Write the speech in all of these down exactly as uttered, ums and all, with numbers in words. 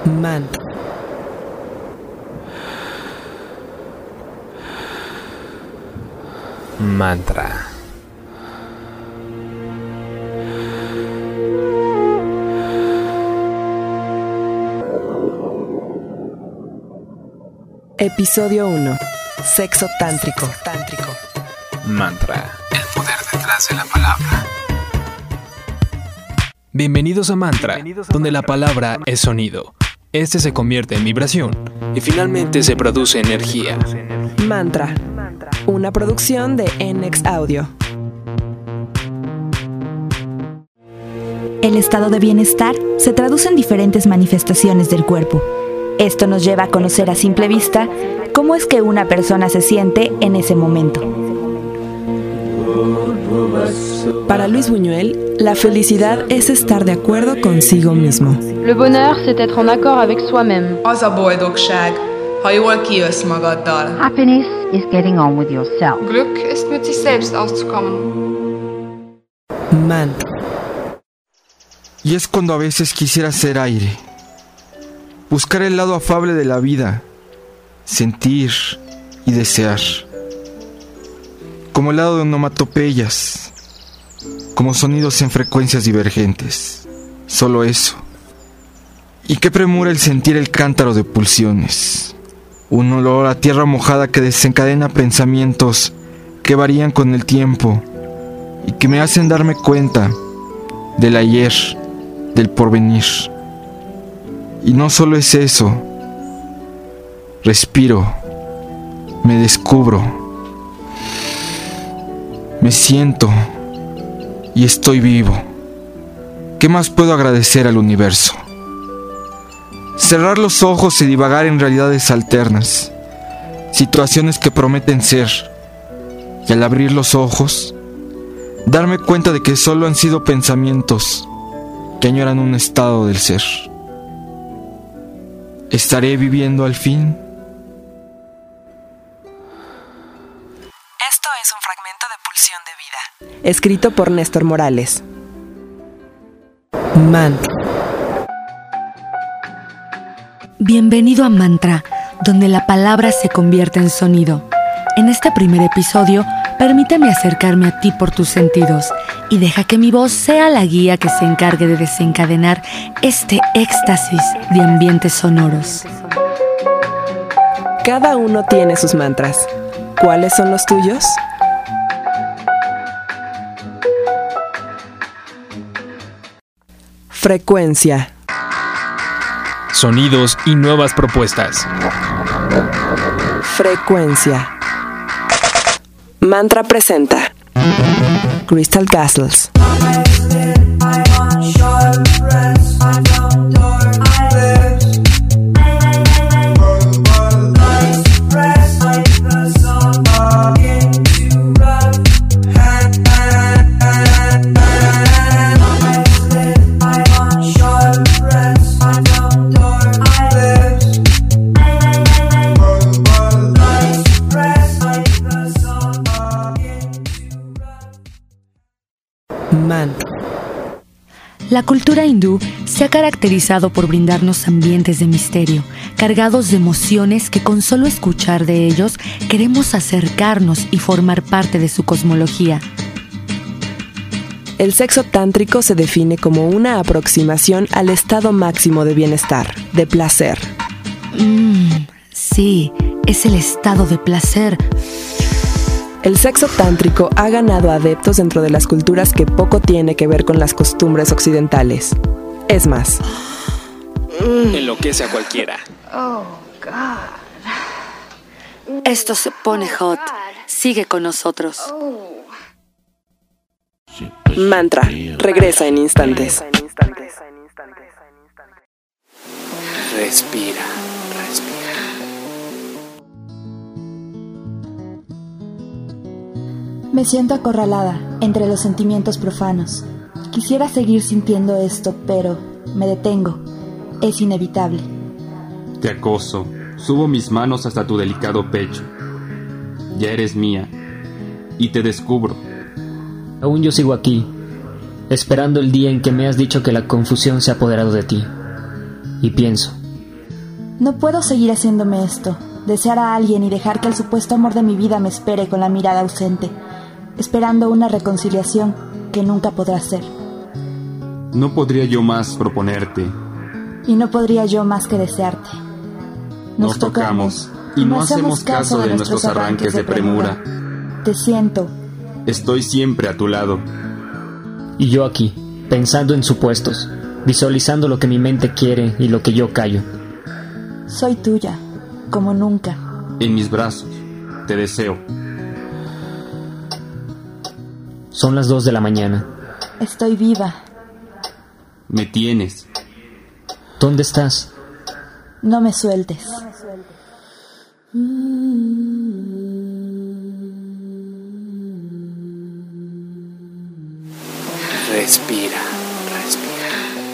Mantra. Mantra. Episodio uno. Sexo tántrico. Tántrico. Mantra. El poder detrás de la palabra. Bienvenidos a Mantra, Bienvenidos a donde Mantra. La palabra es sonido. Este se convierte en vibración y finalmente se produce energía. Mantra. Una producción de N-X Audio. El estado de bienestar se traduce en diferentes manifestaciones del cuerpo. Esto nos lleva a conocer a simple vista cómo es que una persona se siente en ese momento. Para Luis Buñuel, la felicidad es estar de acuerdo consigo mismo. Le bonheur, c'est être en accord avec soi-même. Az a boldogság, ha jól kijössz magaddal. Happiness is getting on with yourself. Glück ist mit sich selbst auszukommen. Mantra. Y es cuando a veces quisiera ser aire, buscar el lado afable de la vida, sentir y desear, como el lado de onomatopeyas, como sonidos en frecuencias divergentes, solo eso. Y qué premura el sentir el cántaro de pulsiones, un olor a tierra mojada que desencadena pensamientos que varían con el tiempo y que me hacen darme cuenta del ayer, del porvenir. Y no solo es eso, respiro, me descubro, me siento y estoy vivo. ¿Qué más puedo agradecer al universo? Cerrar los ojos y divagar en realidades alternas, situaciones que prometen ser, y al abrir los ojos, darme cuenta de que solo han sido pensamientos que añoran un estado del ser. ¿Estaré viviendo al fin? Esto es un fragmento de Pulsión de Vida, escrito por Néstor Morales. Mantra. Bienvenido a Mantra, donde la palabra se convierte en sonido. En este primer episodio, permíteme acercarme a ti por tus sentidos y deja que mi voz sea la guía que se encargue de desencadenar este éxtasis de ambientes sonoros. Cada uno tiene sus mantras. ¿Cuáles son los tuyos? Frecuencia. Sonidos y nuevas propuestas. Frecuencia. Mantra presenta Crystal Castles. Mantra. La cultura hindú se ha caracterizado por brindarnos ambientes de misterio, cargados de emociones que con solo escuchar de ellos queremos acercarnos y formar parte de su cosmología. El sexo tántrico se define como una aproximación al estado máximo de bienestar, de placer. Mmm, sí, es el estado de placer. El sexo tántrico ha ganado adeptos dentro de las culturas que poco tiene que ver con las costumbres occidentales. Es más, enloquece a cualquiera. Oh, God. Esto se pone hot. Sigue con nosotros. Mantra regresa en instantes. Respira, respira. Me siento acorralada entre los sentimientos profanos. Quisiera seguir sintiendo esto, pero me detengo. Es inevitable. Te acoso. Subo mis manos hasta tu delicado pecho. Ya eres mía. Y te descubro. Aún yo sigo aquí, esperando el día en que me has dicho que la confusión se ha apoderado de ti. Y pienso, No puedo seguir haciéndome esto, desear a alguien y dejar que el supuesto amor de mi vida me espere con la mirada ausente, esperando una reconciliación que nunca podrá ser. No podría yo más proponerte. Y no podría yo más que desearte. Nos, Nos tocamos y no hacemos caso de nuestros arranques de premura. Te siento. Estoy siempre a tu lado. Y yo aquí, pensando en supuestos, visualizando lo que mi mente quiere y lo que yo callo. Soy tuya, como nunca. En mis brazos, te deseo. Son las dos de la mañana. Estoy viva. Me tienes. ¿Dónde estás? No me sueltes. Respira, respira.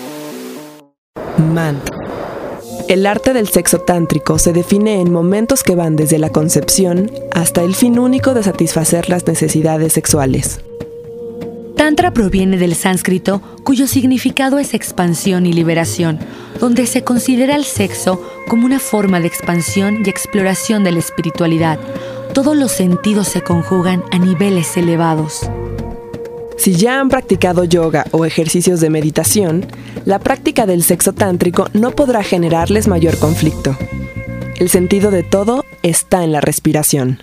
Mantra. El arte del sexo tántrico se define en momentos que van desde la concepción hasta el fin único de satisfacer las necesidades sexuales. Tantra proviene del sánscrito, cuyo significado es expansión y liberación, donde se considera el sexo como una forma de expansión y exploración de la espiritualidad. Todos los sentidos se conjugan a niveles elevados. Si ya han practicado yoga o ejercicios de meditación, la práctica del sexo tántrico no podrá generarles mayor conflicto. El sentido de todo está en la respiración.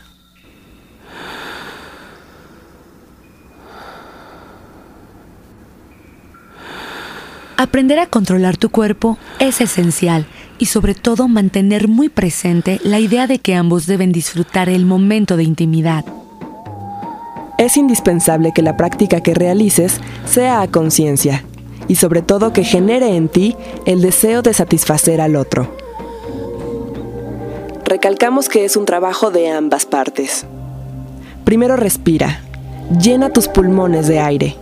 Aprender a controlar tu cuerpo es esencial y sobre todo mantener muy presente la idea de que ambos deben disfrutar el momento de intimidad. Es indispensable que la práctica que realices sea a conciencia y sobre todo que genere en ti el deseo de satisfacer al otro. Recalcamos que es un trabajo de ambas partes. Primero respira, llena tus pulmones de aire.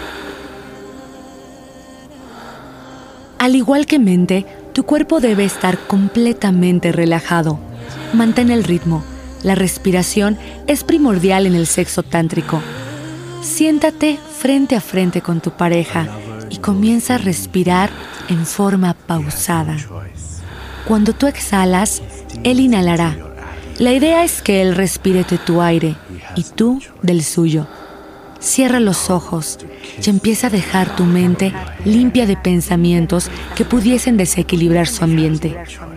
Al igual que mente, tu cuerpo debe estar completamente relajado. Mantén el ritmo. La respiración es primordial en el sexo tántrico. Siéntate frente a frente con tu pareja y comienza a respirar en forma pausada. Cuando tú exhalas, él inhalará. La idea es que él respire de tu aire y tú del suyo. Cierra los ojos y empieza a dejar tu mente limpia de pensamientos que pudiesen desequilibrar su ambiente.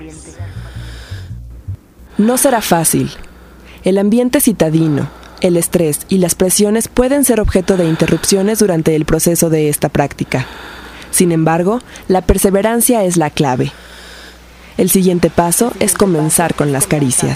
No será fácil. El ambiente citadino, el estrés y las presiones pueden ser objeto de interrupciones durante el proceso de esta práctica. Sin embargo, la perseverancia es la clave. El siguiente paso es comenzar con las caricias.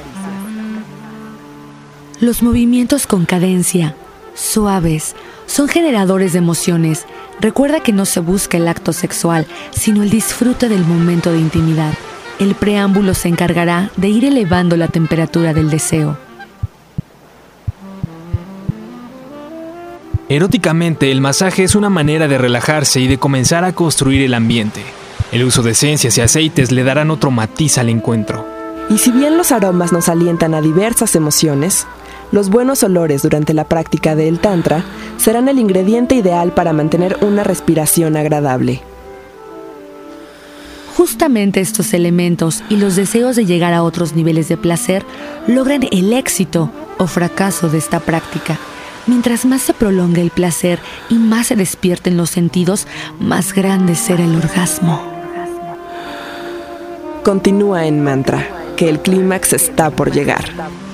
Los movimientos con cadencia, suaves, son generadores de emociones. Recuerda que no se busca el acto sexual, sino el disfrute del momento de intimidad. El preámbulo se encargará de ir elevando la temperatura del deseo. Eróticamente, el masaje es una manera de relajarse y de comenzar a construir el ambiente. El uso de esencias y aceites le darán otro matiz al encuentro. Y si bien los aromas nos alientan a diversas emociones, los buenos olores durante la práctica del Tantra serán el ingrediente ideal para mantener una respiración agradable. Justamente estos elementos y los deseos de llegar a otros niveles de placer logran el éxito o fracaso de esta práctica. Mientras más se prolonga el placer y más se despierten los sentidos, más grande será el orgasmo. Continúa en mantra, que el clímax está por llegar.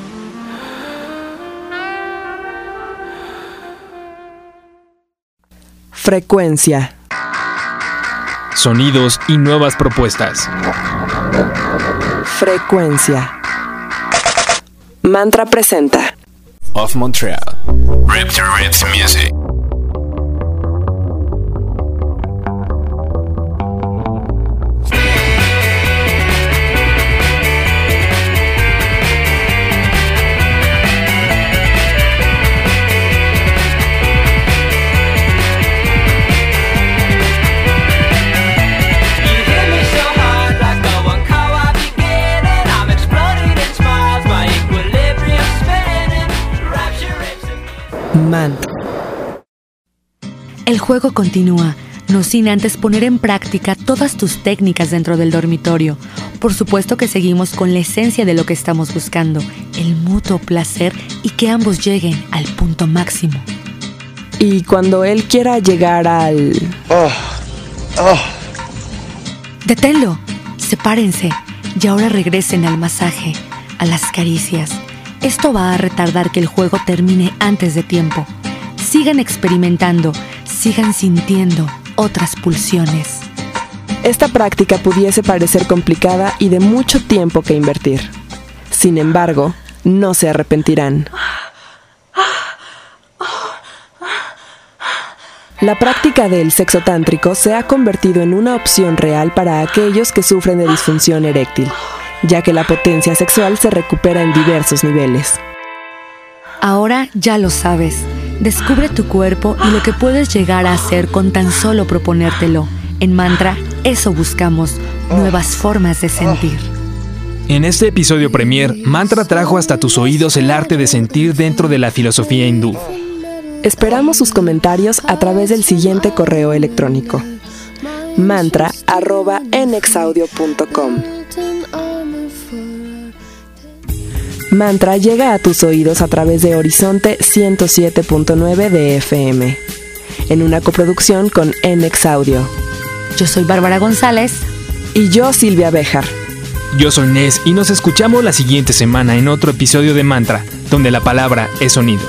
Frecuencia. Sonidos y nuevas propuestas. Frecuencia. Mantra presenta Of Montreal. Rip to Rips Music. Mantra. El juego continúa, no sin antes poner en práctica todas tus técnicas dentro del dormitorio. por supuesto que seguimos con la esencia de lo que estamos buscando, el mutuo placer y que ambos lleguen al punto máximo. Y cuando él quiera llegar al... Oh, oh. Deténlo, sepárense y ahora regresen al masaje, a las caricias. Esto va a retardar que el juego termine antes de tiempo. Sigan experimentando, sigan sintiendo otras pulsiones. Esta práctica pudiese parecer complicada y de mucho tiempo que invertir. Sin embargo, no se arrepentirán. La práctica del sexo tántrico se ha convertido en una opción real para aquellos que sufren de disfunción eréctil, ya que la potencia sexual se recupera en diversos niveles. Ahora ya lo sabes. Descubre tu cuerpo y lo que puedes llegar a hacer con tan solo proponértelo. En Mantra, eso buscamos, nuevas formas de sentir. En este episodio premier, Mantra trajo hasta tus oídos el arte de sentir dentro de la filosofía hindú. Esperamos sus comentarios a través del siguiente correo electrónico: mantra arroba nxaudio punto com. Mantra llega a tus oídos a través de Horizonte ciento siete punto nueve de F M, en una coproducción con nxaudio. Yo soy Bárbara González. Y yo, Silvia Béjar. Yo soy Nes y nos escuchamos la siguiente semana en otro episodio de Mantra, donde la palabra es sonido.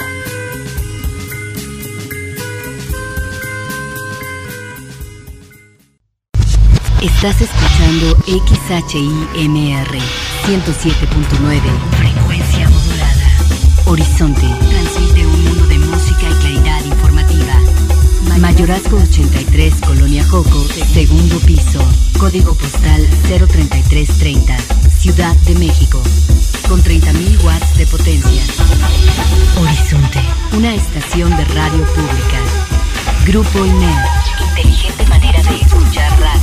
Estás escuchando X H I M R ciento siete punto nueve, frecuencia modulada. Horizonte transmite un mundo de música y claridad informativa. Mayorazgo ochenta y tres, Colonia Joco, segundo piso, código postal cero treinta y tres treinta, Ciudad de México, con treinta mil watts de potencia. Horizonte, una estación de radio pública. Grupo I N E R, inteligente manera de escuchar radio.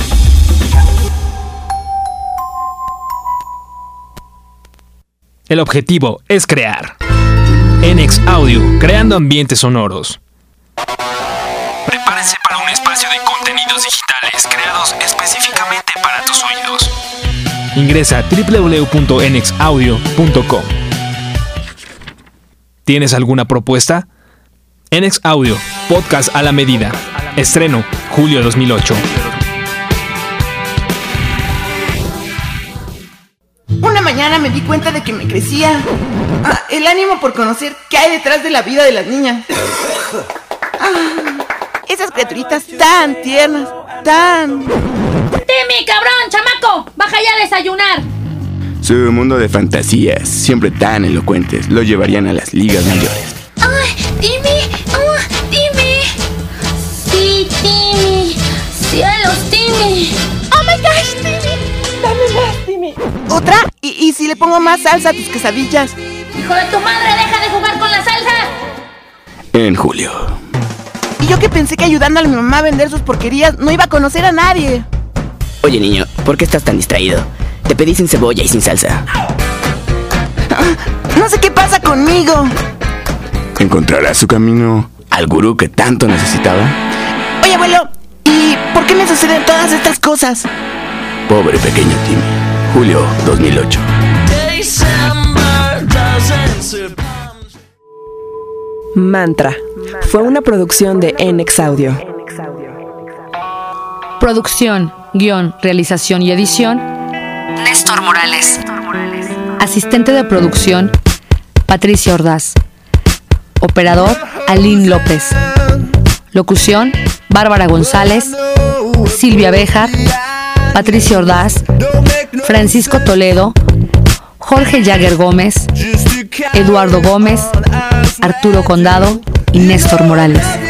El objetivo es crear. nxaudio, creando ambientes sonoros. Prepárense para un espacio de contenidos digitales creados específicamente para tus oídos. Ingresa a doble u doble u doble u punto nxaudio punto com. ¿Tienes alguna propuesta? nxaudio, podcast a la medida. Estreno, julio dos mil ocho. Una mañana me di cuenta de que me crecía ah, el ánimo por conocer qué hay detrás de la vida de las niñas. Ah, esas criaturitas tan tiernas, tan... ¡Timmy, cabrón, chamaco! ¡Baja ya a desayunar! Su mundo de fantasías, siempre tan elocuentes, lo llevarían a las ligas mayores. ¡Ay, Timmy! ¡Oh, Timmy! Sí, Timmy. ¡Cielos, Timmy! ¡Oh, my gosh, Timmy! ¡Dame más, Timmy! ¿Otra? ¿Y, ¿Y si le pongo más salsa a tus quesadillas? ¡Hijo de tu madre, deja de jugar con la salsa! En julio. Y yo que pensé que ayudando a mi mamá a vender sus porquerías no iba a conocer a nadie. Oye, niño, ¿por qué estás tan distraído? Te pedí sin cebolla y sin salsa. Ah, no sé qué pasa conmigo. ¿Encontrará su camino al gurú que tanto necesitaba? Oye, abuelo, ¿y por qué me suceden todas estas cosas? Pobre pequeño Timmy. Julio dos mil ocho. Mantra fue una producción de nxaudio. Producción, guión, realización y edición, Néstor Morales. Asistente de producción, Patricia Ordaz. Operador, Aline López. Locución, Bárbara González, Silvia Béjar, Patricia Ordaz, Francisco Toledo, Jorge Jagger Gómez, Eduardo Gómez, Arturo Condado y Néstor Morales.